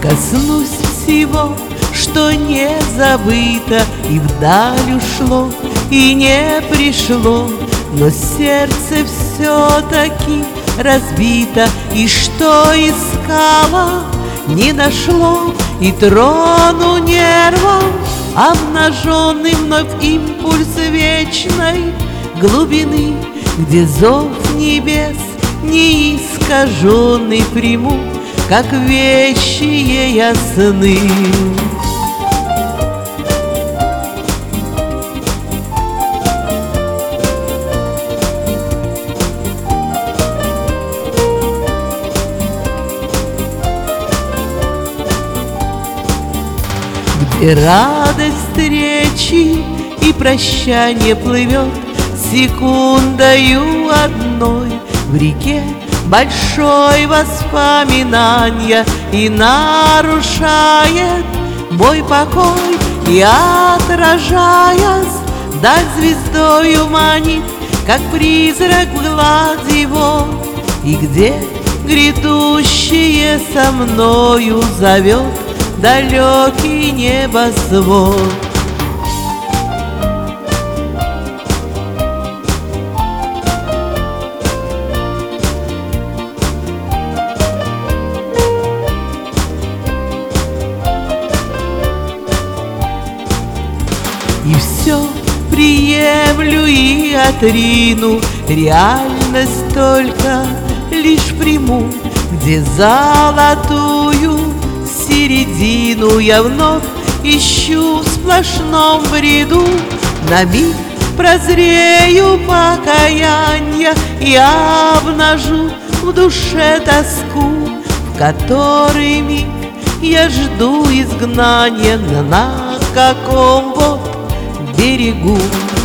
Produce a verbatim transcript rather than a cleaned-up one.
Коснусь всего, что не забыто и вдаль ушло, и не пришло, но сердце все-таки разбито, и что искала, не нашло, и трону нервом обнаженный вновь импульс вечной глубины, где зов небес неискаженный приму, как вещие ясны. Где радость встречи и прощание плывет секундою одной в реке большой воспоминания и нарушает мой покой, и отражаясь даль звездою манит, как призрак в глаз его, и где грядущее со мною зовет далекий небосвод. И все приемлю и отрину, реальность только лишь приму, где золотую середину я вновь ищу в сплошном бреду. На миг прозрею покаянья и обнажу в душе тоску, в который миг я жду изгнания на каком вот берегу.